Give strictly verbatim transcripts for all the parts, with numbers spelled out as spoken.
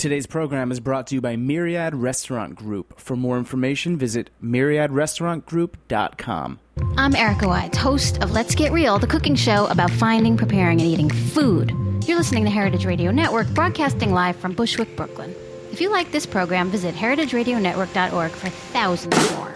Today's program is brought to you by Myriad Restaurant Group. For more information, visit myriad restaurant group dot com. I'm Erica Wides, host of Let's Get Real, the cooking show about finding, preparing, and eating food. You're listening to Heritage Radio Network, broadcasting live from Bushwick, Brooklyn. If you like this program, visit heritage radio network dot org for thousands more.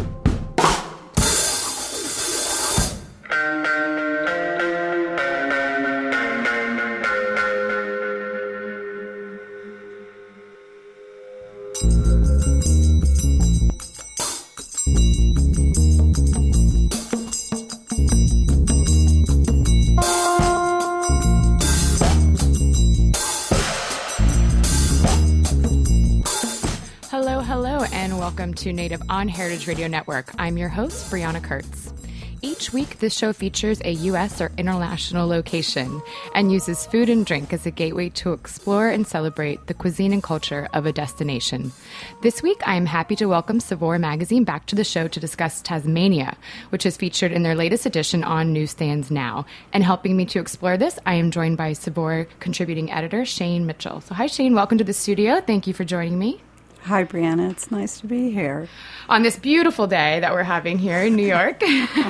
Welcome to Native on Heritage Radio Network. I'm your host, Brianna Kurtz. Each week, this show features a U S or international location and uses food and drink as a gateway to explore and celebrate the cuisine and culture of a destination. This week, I am happy to welcome Saveur magazine back to the show to discuss Tasmania, which is featured in their latest edition on newsstands now. And helping me to explore this, I am joined by Saveur contributing editor Shane Mitchell. So hi, Shane. Welcome to the studio. Thank you for joining me. Hi, Brianna. It's nice to be here. On this beautiful day that we're having here in New York.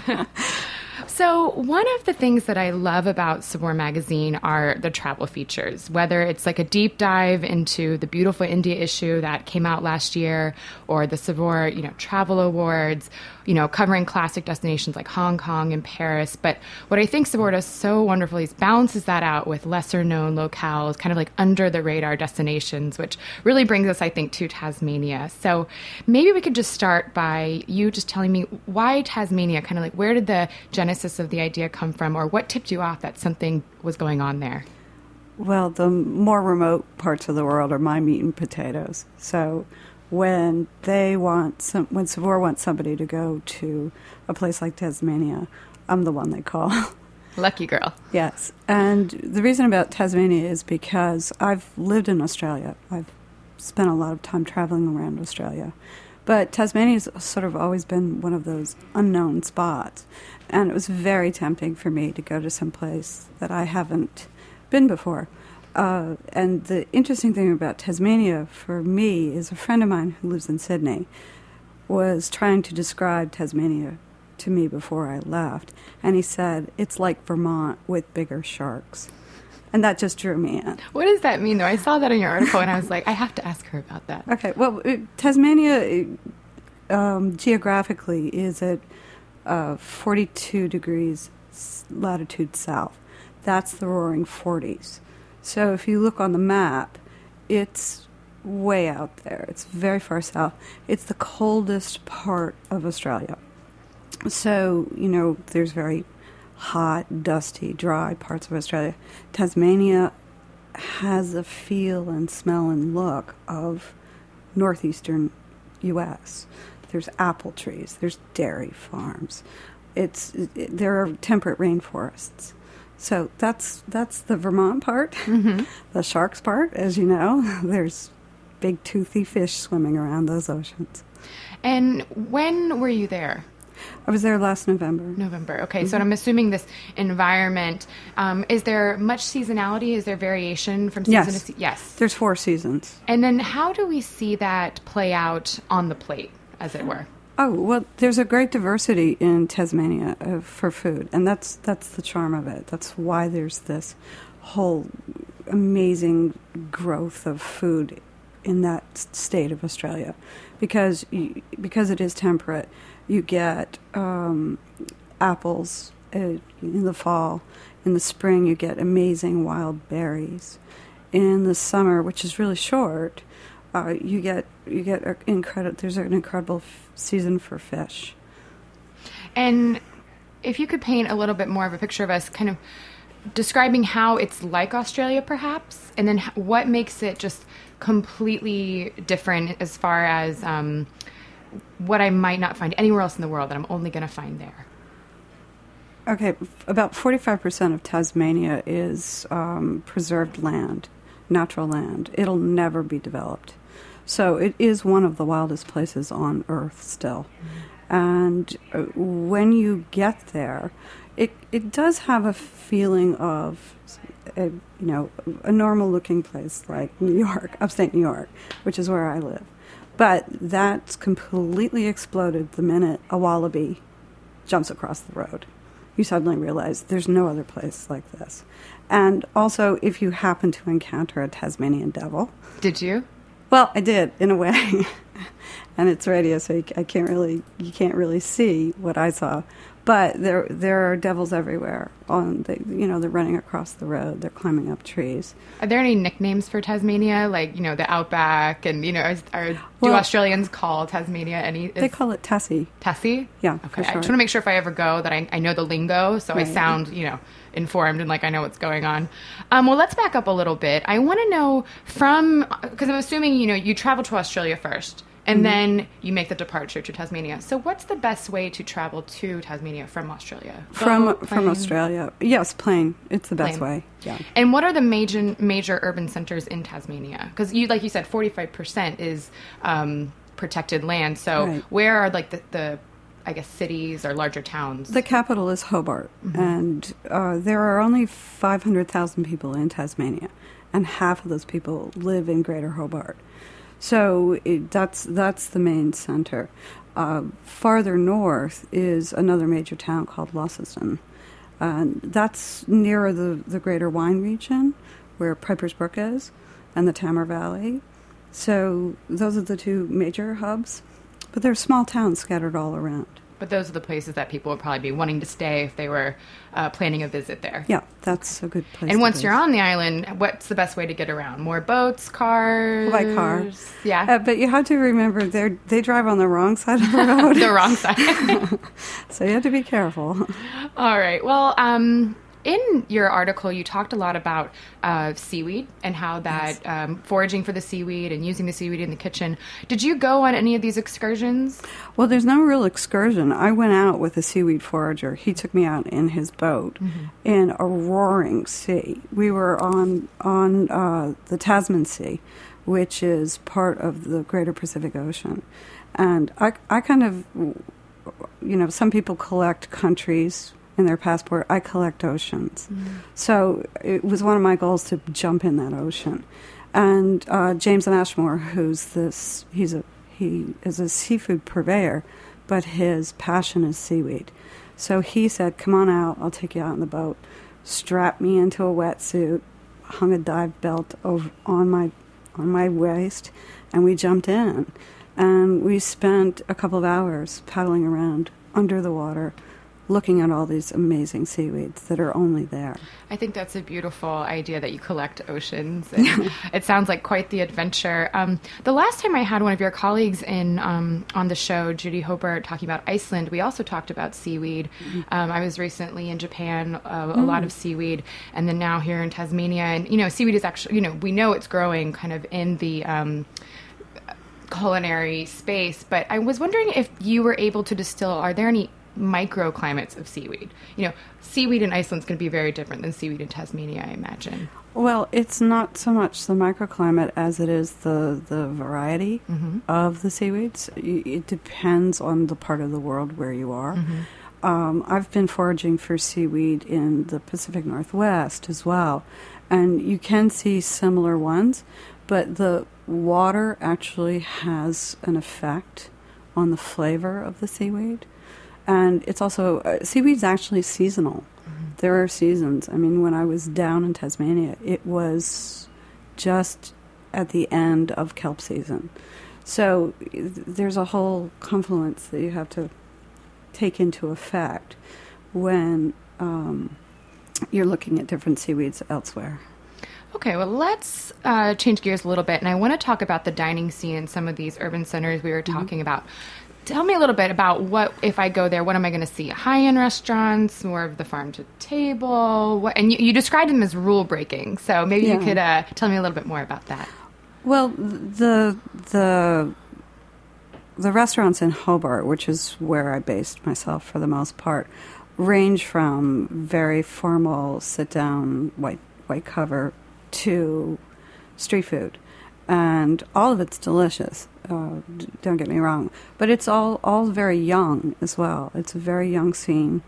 So one of the things that I love about Saveur magazine are the travel features, whether it's like a deep dive into the beautiful India issue that came out last year, or the Saveur, you know, travel awards, you know, covering classic destinations like Hong Kong and Paris. But what I think Saveur does so wonderfully is balances that out with lesser known locales, kind of like under the radar destinations, which really brings us, I think, to Tasmania. So maybe we could just start by you just telling me why Tasmania, kind of like where did the genesis of the idea come from, or what tipped you off that something was going on there? Well, the more remote parts of the world are my meat and potatoes. So when they want some, when Saveur wants somebody to go to a place like Tasmania, I'm the one they call. Lucky girl. Yes. And the reason about Tasmania is because I've lived in Australia. I've spent a lot of time traveling around Australia. But Tasmania's sort of always been one of those unknown spots. And it was very tempting for me to go to some place that I haven't been before. Uh, and the interesting thing about Tasmania for me is a friend of mine who lives in Sydney was trying to describe Tasmania to me before I left. And he said, it's like Vermont with bigger sharks. And that just drew me in. What does that mean, though? I saw that in your article, and I was like, I have to ask her about that. Okay. Well, it, Tasmania, it, um, geographically, is at uh, forty-two degrees latitude south. That's the Roaring Forties. So if you look on the map, it's way out there. It's very far south. It's the coldest part of Australia. So, you know, there's very hot, dusty, dry parts of Australia. Tasmania has a feel and smell and look of northeastern U S. There's apple trees. There's dairy farms. It's it, there are temperate rainforests. So that's that's the Vermont part. Mm-hmm. The sharks part, as you know, there's big toothy fish swimming around those oceans. And when were you there? I was there last November. November. Okay, mm-hmm. So I'm assuming this environment, um, is there much seasonality? Is there variation from season yes. to season? Yes. There's four seasons. And then how do we see that play out on the plate, as it were? Oh, well, there's a great diversity in Tasmania uh, for food, and that's that's the charm of it. That's why there's this whole amazing growth of food in that state of Australia, because you, because it is temperate. You get um, apples uh, in the fall. In the spring, you get amazing wild berries. In the summer, which is really short, uh, you get you get incredible. There's an incredible f- season for fish. And if you could paint a little bit more of a picture of us, kind of describing how it's like Australia, perhaps, and then what makes it just completely different as far as um, what I might not find anywhere else in the world that I'm only going to find there. Okay, about forty-five percent of Tasmania is um, preserved land, natural land. It'll never be developed. So it is one of the wildest places on Earth still. Mm-hmm. And uh, when you get there, it, it does have a feeling of a you know a normal-looking place like New York, upstate New York, which is where I live. But that's completely exploded the minute a wallaby jumps across the road. You suddenly realize there's no other place like this. And also, if you happen to encounter a Tasmanian devil. Did you? Well, I did, in a way. And it's radio, so you, I can't really, you can't really see what I saw. But there there are devils everywhere. On the, you know, they're running across the road. They're climbing up trees. Are there any nicknames for Tasmania, like, you know, the Outback? And, you know, is, are, do Well, Australians call Tasmania any? Is, They call it Tassie. Tassie? Yeah, Okay. for I sure. just want to make sure if I ever go that I, I know the lingo, so I Right. sound, you know, informed and like I know what's going on. Um, well, let's back up a little bit. I want to know from, because I'm assuming, you know, you travel to Australia first, and Mm-hmm. then you make the departure to Tasmania. So what's the best way to travel to Tasmania from Australia? From Boat, from plane? Australia. Yes, plane. It's the best Plane. way. Yeah. And what are the major major urban centers in Tasmania? Because you, like you said, forty-five percent is um, protected land. So Right. where are like the, the, I guess, cities or larger towns? The capital is Hobart, Mm-hmm. and uh, there are only five hundred thousand people in Tasmania, and half of those people live in Greater Hobart. So it, that's that's the main center. Uh, farther north is another major town called Launceston, and that's nearer the, the Greater Wine region, where Piper's Brook is, and the Tamar Valley. So those are the two major hubs, but there are small towns scattered all around. But those are the places that people would probably be wanting to stay if they were uh, planning a visit there. Yeah, that's a good place. And to once visit. you're on the island, what's the best way to get around? More boats, cars? By car. Yeah. Uh, but you have to remember they they drive on the wrong side of the road, the wrong side. so you have to be careful. All right. Well, um, in your article, you talked a lot about uh, seaweed and how that Yes. um, foraging for the seaweed and using the seaweed in the kitchen. Did you go on any of these excursions? Well, there's no real excursion. I went out with a seaweed forager. He took me out in his boat in a roaring sea. We were on on uh, the Tasman Sea, which is part of the Greater Pacific Ocean, and I I kind of, you know, some people collect countries in their passport. I collect oceans. So it was one of my goals to jump in that ocean. And uh, James Ashmore, who's this, he's a he is a seafood purveyor, but his passion is seaweed. So he said, "Come on out. I'll take you out on the boat." Strapped me into a wetsuit, hung a dive belt over on my on my waist, and we jumped in. And we spent a couple of hours paddling around under the water, looking at all these amazing seaweeds that are only there. I think that's a beautiful idea that you collect oceans. And it sounds like quite the adventure. Um, the last time I had one of your colleagues in um, on the show, Judy Hobart, talking about Iceland, we also talked about seaweed. Um, I was recently in Japan, uh, a lot of seaweed, and then now here in Tasmania. And, you know, seaweed is actually, you know, we know it's growing kind of in the Um, culinary space, but I was wondering if you were able to distill, are there any microclimates of seaweed? You know, seaweed in Iceland is going to be very different than seaweed in Tasmania, I imagine. Well, it's not so much the microclimate as it is the, the variety of the seaweeds. Y- It depends on the part of the world where you are. Um, I've been foraging for seaweed in the Pacific Northwest as well, and you can see similar ones, but the water actually has an effect on the flavor of the seaweed. And it's also, uh, seaweed's actually seasonal. There are seasons. I mean, when I was down in Tasmania, it was just at the end of kelp season. So th- there's a whole confluence that you have to take into effect when um, you're looking at different seaweeds elsewhere. Okay, well, let's uh, change gears a little bit, and I want to talk about the dining scene in some of these urban centers we were talking about. Tell me a little bit about what, if I go there, what am I going to see? High-end restaurants, more of the farm-to-table? What, and you, you described them as rule-breaking, so maybe you Yeah. could uh, tell me a little bit more about that. Well, the the the restaurants in Hobart, which is where I based myself for the most part, range from very formal sit-down white white cover to street food, and all of it's delicious. Uh, d- don't get me wrong, but it's all all very young as well. It's a very young scene.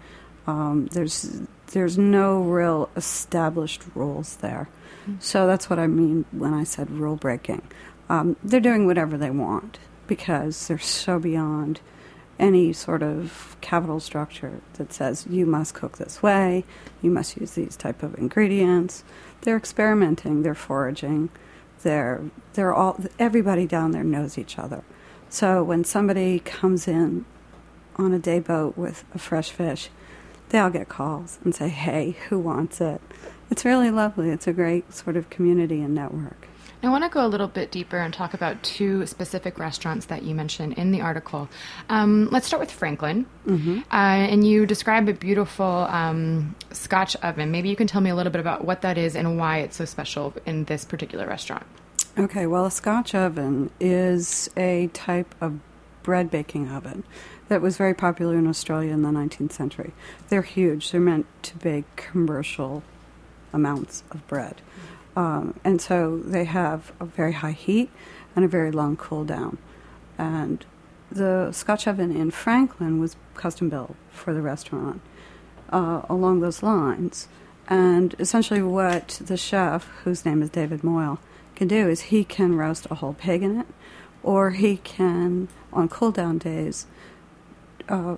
Um, there's there's no real established rules there. Mm-hmm. So that's what I mean when I said rule breaking. Um, they're doing whatever they want because they're so beyond any sort of capital structure that says you must cook this way, you must use these type of ingredients. They're experimenting, they're foraging, they're they're all everybody down there knows each other. So when somebody comes in on a day boat with a fresh fish, they all get calls and say, "Hey, who wants it?" It's really lovely. It's a great sort of community and network. I want to go a little bit deeper and talk about two specific restaurants that you mentioned in the article. Um, let's start with Franklin. Mm-hmm. Uh, and you describe a beautiful um, Scotch oven. Maybe you can tell me a little bit about what that is and why it's so special in this particular restaurant. Okay, well, a Scotch oven is a type of bread baking oven that was very popular in Australia in the nineteenth century. They're huge. They're meant to bake commercial amounts of bread. Um, and so they have a very high heat and a very long cool down. And the Scotch oven in Franklin was custom built for the restaurant uh, along those lines. And essentially what the chef, whose name is David Moyle, can do is he can roast a whole pig in it, or he can, on cool down days, uh,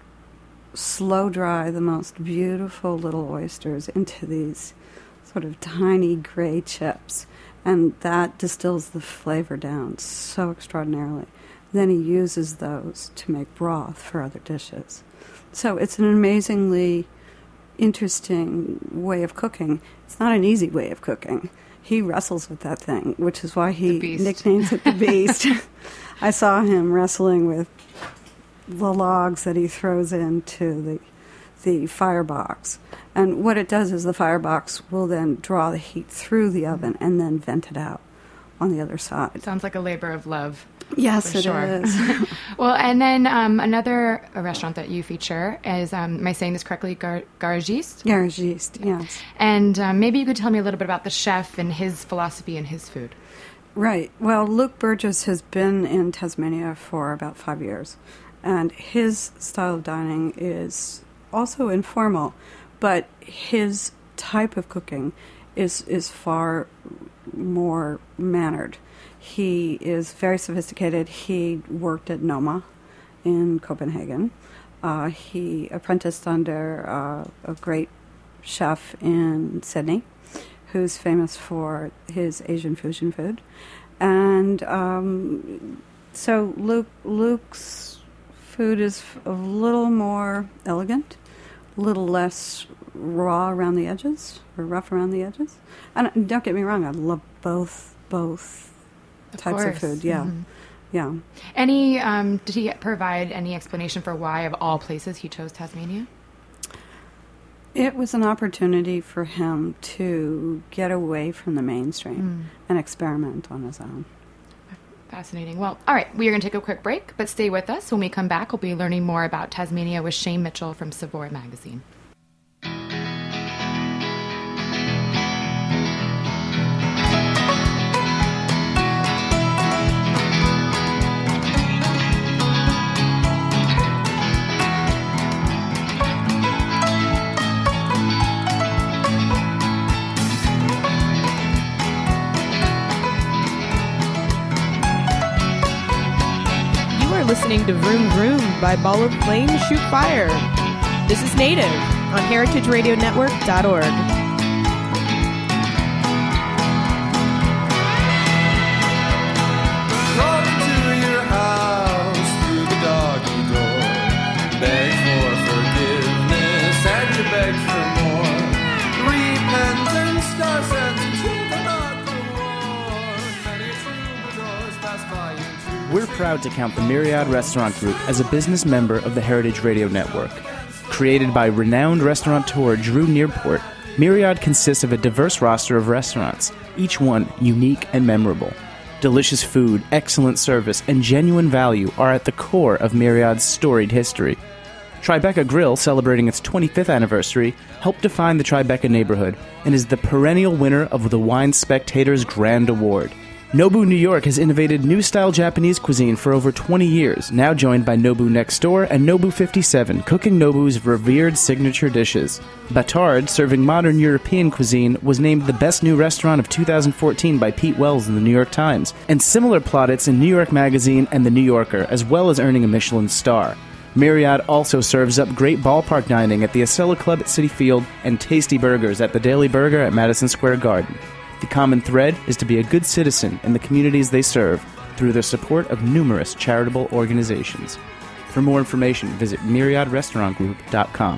slow dry the most beautiful little oysters into these sort of tiny gray chips, and that distills the flavor down so extraordinarily. Then he uses those to make broth for other dishes. So it's an amazingly interesting way of cooking. It's not an easy way of cooking. He wrestles with that thing, which is why he nicknames it the Beast. I saw him wrestling with the logs that he throws into the the firebox. And what it does is the firebox will then draw the heat through the oven and then vent it out on the other side. It sounds like a labor of love. Yes, it sure. is. Well, and then um, another restaurant that you feature is, um, am I saying this correctly, Gar- Garagiste? Garagiste, yes. And um, maybe you could tell me a little bit about the chef and his philosophy and his food. Right. Well, Luke Burgess has been in Tasmania for about five years, and his style of dining is also informal, but his type of cooking is is far more mannered. He is very sophisticated. He worked at Noma in Copenhagen. Uh, he apprenticed under uh, a great chef in Sydney who's famous for his Asian fusion food. And um, so Luke Luke's food is a little more elegant, a little less raw around the edges, or rough around the edges. And don't get me wrong, I love both both of types course. of food. Yeah, mm-hmm. yeah. Any? Um, did he provide any explanation for why, of all places, he chose Tasmania? It was an opportunity for him to get away from the mainstream mm. and experiment on his own. Fascinating. Well, all right, we are going to take a quick break, but stay with us. When we come back, we'll be learning more about Tasmania with Shane Mitchell from Savoy Magazine. Listening to Vroom Vroom by Ball of Flame Shoot Fire. This is Native on heritage radio network dot org. Crawled into your house through the doggy door. Beg for forgiveness and you beg for more. Repentance, scars and to the not the war. Many troubadours pass by you. We're proud to count the Myriad Restaurant Group as a business member of the Heritage Radio Network. Created by renowned restaurateur Drew Nearport, Myriad consists of a diverse roster of restaurants, each one unique and memorable. Delicious food, excellent service, and genuine value are at the core of Myriad's storied history. Tribeca Grill, celebrating its twenty-fifth anniversary, helped define the Tribeca neighborhood and is the perennial winner of the Wine Spectator's Grand Award. Nobu New York has innovated new-style Japanese cuisine for over twenty years, now joined by Nobu Next Door and Nobu fifty-seven, cooking Nobu's revered signature dishes. Batard, serving modern European cuisine, was named the best new restaurant of two thousand fourteen by Pete Wells in the New York Times, and similar plaudits in New York Magazine and The New Yorker, as well as earning a Michelin star. Myriad also serves up great ballpark dining at the Acela Club at Citi Field and tasty burgers at the Daily Burger at Madison Square Garden. The common thread is to be a good citizen in the communities they serve through their support of numerous charitable organizations. For more information, visit myriad restaurant group dot com.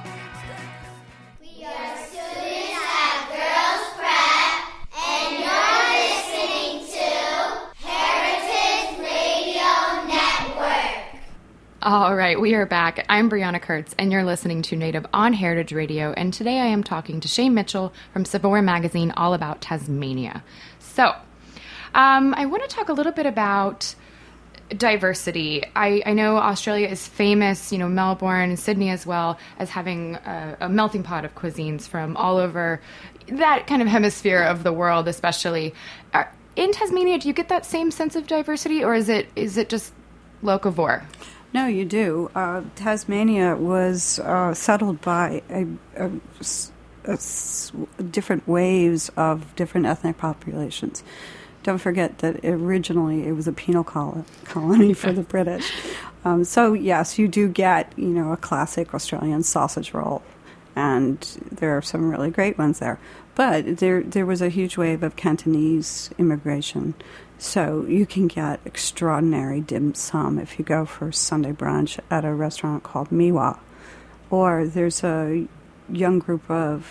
We are students at Girls Prep, and you're listening to Heritage Radio Network. All right, we are back. I'm Brianna Kurtz, and you're listening to Native on Heritage Radio, and today I am talking to Shane Mitchell from Savoir Magazine all about Tasmania. So, um, I want to talk a little bit about diversity. I, I know Australia is famous, you know, Melbourne and Sydney as well, as having a, a melting pot of cuisines from all over that kind of hemisphere of the world, especially. Are, in Tasmania, do you get that same sense of diversity, or is it is it just locavore? No, you do. Uh, Tasmania was uh, settled by a, a, a, a different waves of different ethnic populations. Don't forget that originally it was a penal col- colony for the British. Um, so yes, you do get, you know, a classic Australian sausage roll, and there are some really great ones there. But there there was a huge wave of Cantonese immigration. So you can get extraordinary dim sum if you go for Sunday brunch at a restaurant called Miwa. Or there's a young group of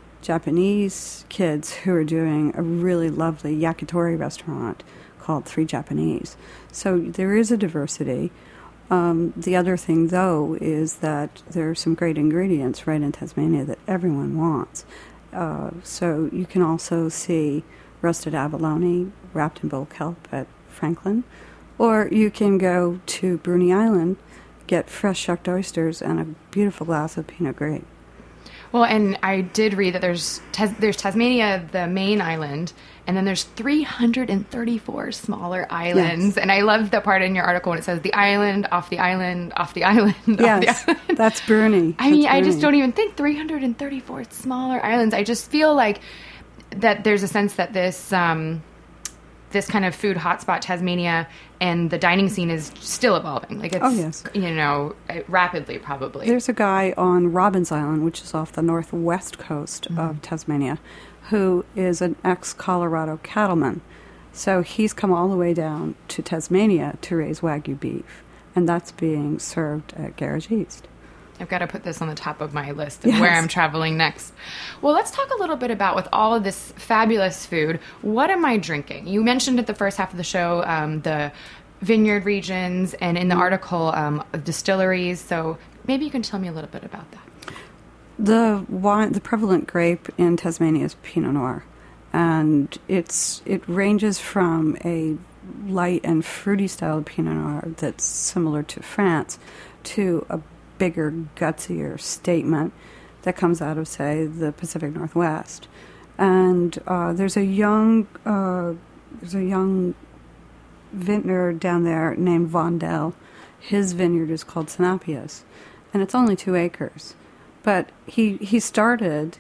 Japanese kids who are doing a really lovely yakitori restaurant called Three Japanese. So there is a diversity. Um, the other thing, though, is that there are some great ingredients right in Tasmania that everyone wants. Uh, so you can also see roasted abalone wrapped in bull kelp at Franklin. Or you can go to Bruny Island, get fresh shucked oysters and a beautiful glass of Pinot Gris. Well, and I did read that there's Tas- there's Tasmania, the main island, and then there's three hundred thirty-four smaller islands. Yes. And I love the part in your article when it says the island, off the island, off the island, yes, off the island. That's Bruny. I mean, that's I Bruny. just don't even think three hundred thirty-four smaller islands. I just feel like that there's a sense that this um, this kind of food hotspot, Tasmania, and the dining scene is still evolving. Like it's, oh, yes. you know, rapidly probably. There's a guy on Robbins Island, which is off the northwest coast mm-hmm. of Tasmania, who is an ex-Colorado cattleman. So he's come all the way down to Tasmania to raise Wagyu beef, and that's being served at Garage East. I've got to put this on the top of my list of yes. where I'm traveling next. Well, let's talk a little bit about, with all of this fabulous food, what am I drinking? You mentioned at the first half of the show um, the vineyard regions, and in the article, um, distilleries. So maybe you can tell me a little bit about that. The wine, the prevalent grape in Tasmania is Pinot Noir, and it's it ranges from a light and fruity styled Pinot Noir that's similar to France to a bigger, gutsier statement that comes out of, say, the Pacific Northwest. And uh, there's a young uh, there's a young vintner down there named Vondel. His vineyard is called Sinapius, and it's only two acres. But he he started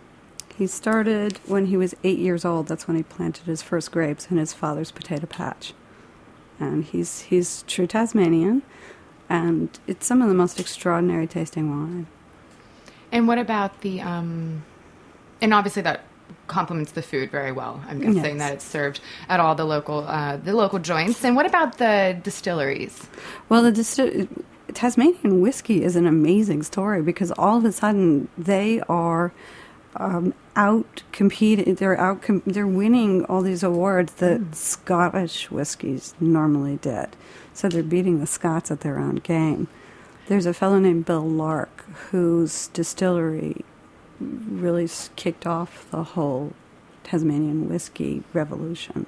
he started when he was eight years old. That's when he planted his first grapes in his father's potato patch. And he's he's true Tasmanian. And it's some of the most extraordinary tasting wine. And what about the, um, and obviously that complements the food very well. I'm guessing yes. that it's served at all the local, uh, the local joints. And what about the distilleries? Well, the distil- Tasmanian whiskey is an amazing story because all of a sudden they are um, out competing. They're out. Com- they're winning all these awards that mm. Scottish whiskeys normally did. So they're beating the Scots at their own game. There's a fellow named Bill Lark whose distillery really kicked off the whole Tasmanian whiskey revolution.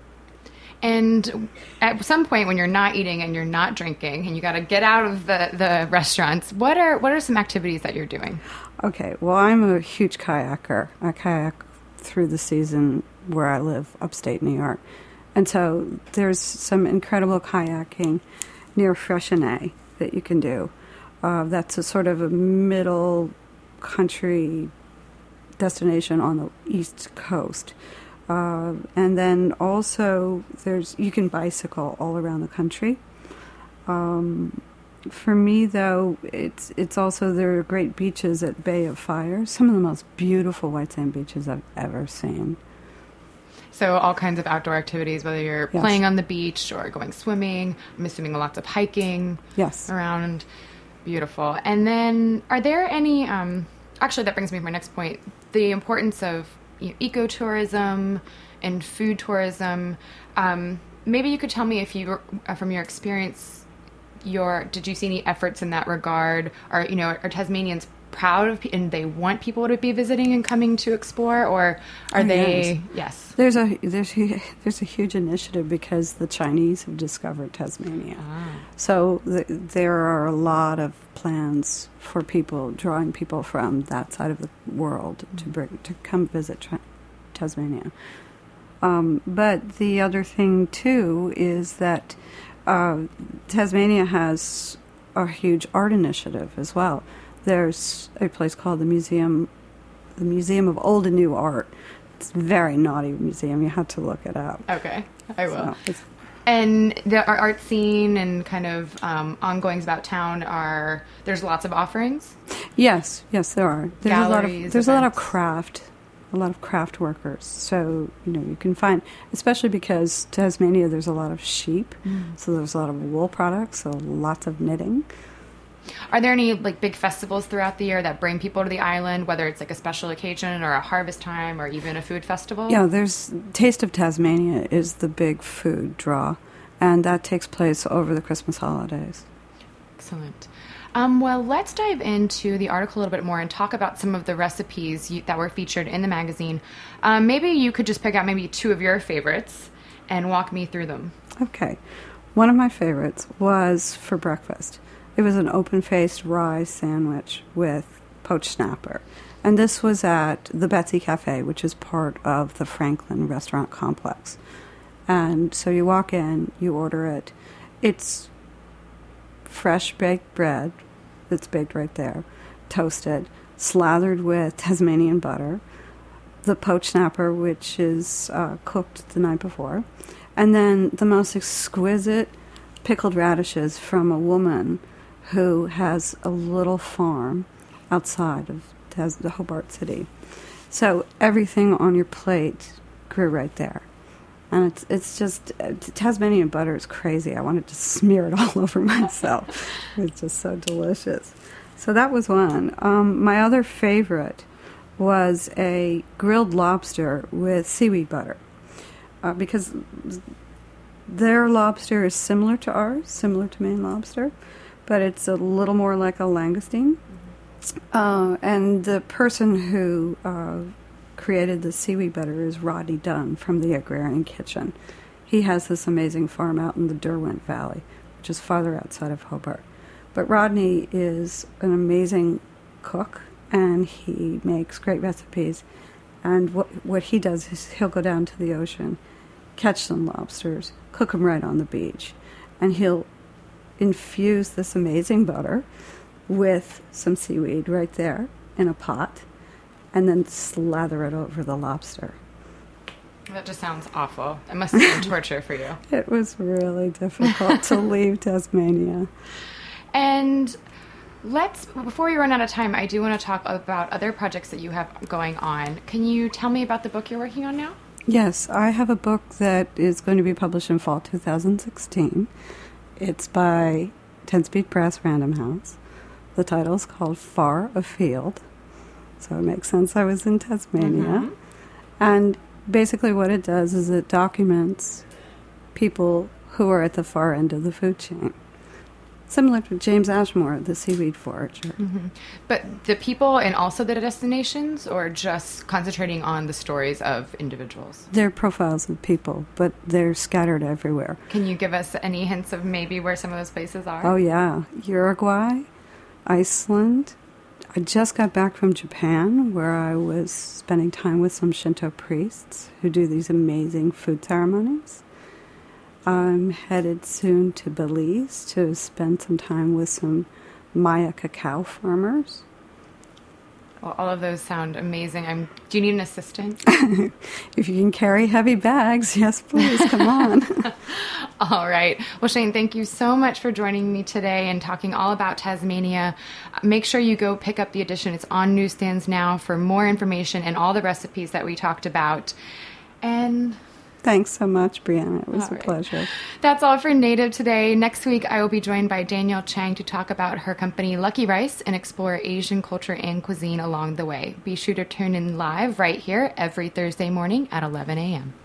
And at some point when you're not eating and you're not drinking and you got to get out of the, the restaurants, what are what are some activities that you're doing? Okay, well, I'm a huge kayaker. I kayak through the season where I live, upstate New York. And so there's some incredible kayaking near Freixenet that you can do. Uh, that's a sort of a middle country destination on the east coast. Uh, and then also there's you can bicycle all around the country. Um, for me, though, it's it's also there are great beaches at Bay of Fire, some of the most beautiful white sand beaches I've ever seen. So all kinds of outdoor activities, whether you're Yes. playing on the beach or going swimming. I'm assuming lots of hiking Yes. around. Beautiful. And then are there any, um, actually that brings me to my next point, the importance of you know, ecotourism and food tourism. Um, maybe you could tell me if you, uh, from your experience, your did you see any efforts in that regard? Or, you know, are Tasmanians proud of, pe- and they want people to be visiting and coming to explore, or are Oh, they, yes. yes. There's a there's a, there's a huge initiative because the Chinese have discovered Tasmania. Ah. So th- there are a lot of plans for people, drawing people from that side of the world to bring to come visit tra- Tasmania. Um, but the other thing too is that uh, Tasmania has a huge art initiative as well. There's a place called the Museum, the Museum of Old and New Art. It's a very naughty museum. You have to look it up. Okay, I will. So it's, And the our art scene and kind of um, ongoings about town are, there's lots of offerings? yes, yes, there are. There's a lot of Galleries, there's a lot of events. craft, a lot of craft workers. So you know you can find, especially because Tasmania, there's a lot of sheep, so there's a lot of wool products, so lots of knitting. Are there any like big festivals throughout the year that bring people to the island, whether it's like a special occasion or a harvest time or even a food festival? Yeah, there's Taste of Tasmania is the big food draw, and that takes place over the Christmas holidays. Excellent. Um, well, let's dive into the article a little bit more and talk about some of the recipes you, that were featured in the magazine. Um, maybe you could just pick out maybe two of your favorites and walk me through them. Okay. One of my favorites was for breakfast. It was an open-faced rye sandwich with poached snapper. And this was at the Betsy Cafe, which is part of the Franklin restaurant complex. And so you walk in, you order it. It's fresh baked bread that's baked right there, toasted, slathered with Tasmanian butter, the poached snapper, which is uh, cooked the night before, and then the most exquisite pickled radishes from a woman who has a little farm outside of Tas- the Hobart City. So everything on your plate grew right there. And it's it's just, uh, Tasmanian butter is crazy. I wanted to smear it all over myself. It's just so delicious. So that was one. Um, my other favorite was a grilled lobster with seaweed butter. Uh, because their lobster is similar to ours, similar to Maine lobster, but it's a little more like a langoustine. Uh, and the person who uh, created the seaweed butter is Rodney Dunn from the Agrarian Kitchen. He has this amazing farm out in the Derwent Valley, which is farther outside of Hobart. But Rodney is an amazing cook, and he makes great recipes. And what what he does is he'll go down to the ocean, catch some lobsters, cook them right on the beach, and he'll infuse this amazing butter with some seaweed right there in a pot, and then slather it over the lobster. That just sounds awful. It must have been torture for you. It was really difficult to leave Tasmania. And let's, before we run out of time, I do want to talk about other projects that you have going on. Can you tell me about the book you're working on now? Yes, I have a book that is going to be published in fall two thousand sixteen. It's by Ten Speed Press, Random House. The title is called Far Afield, so it makes sense I was in Tasmania. Mm-hmm. And basically what it does is it documents people who are at the far end of the food chain. Similar to James Ashmore, the seaweed forager. Mm-hmm. But the people and also the destinations, or just concentrating on the stories of individuals? They're profiles of people, but they're scattered everywhere. Can you give us any hints of maybe where some of those places are? Oh, yeah. Uruguay, Iceland. I just got back from Japan, where I was spending time with some Shinto priests who do these amazing food ceremonies. I'm headed soon to Belize to spend some time with some Maya cacao farmers. Well, all of those sound amazing. I'm, do you need an assistant? If you can carry heavy bags, yes, please, come on. All right. Well, Shane, thank you so much for joining me today and talking all about Tasmania. Make sure you go pick up the edition. It's on newsstands now for more information and all the recipes that we talked about. And thanks so much, Brianna. It was all a right. pleasure. That's all for Native today. Next week, I will be joined by Danielle Chang to talk about her company, Lucky Rice, and explore Asian culture and cuisine along the way. Be sure to tune in live right here every Thursday morning at eleven a.m.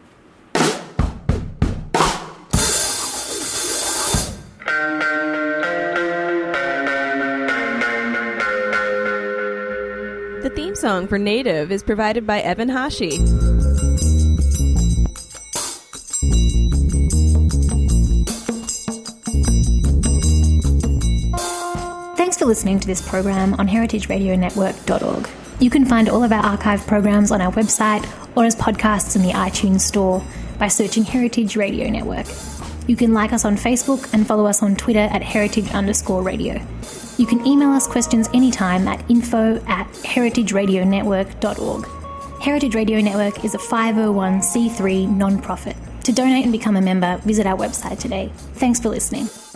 The theme song for Native is provided by Evan Hashi. Thanks for listening to this program on heritage radio network dot org. You can find all of our archive programs on our website or as podcasts in the iTunes Store by searching Heritage Radio Network. You can like us on Facebook and follow us on Twitter at heritage underscore radio. You can email us questions anytime at info at heritage radio network dot org. Heritage Radio Network is a five oh one c three non-profit. To donate and become a member, visit our website today. Thanks for listening.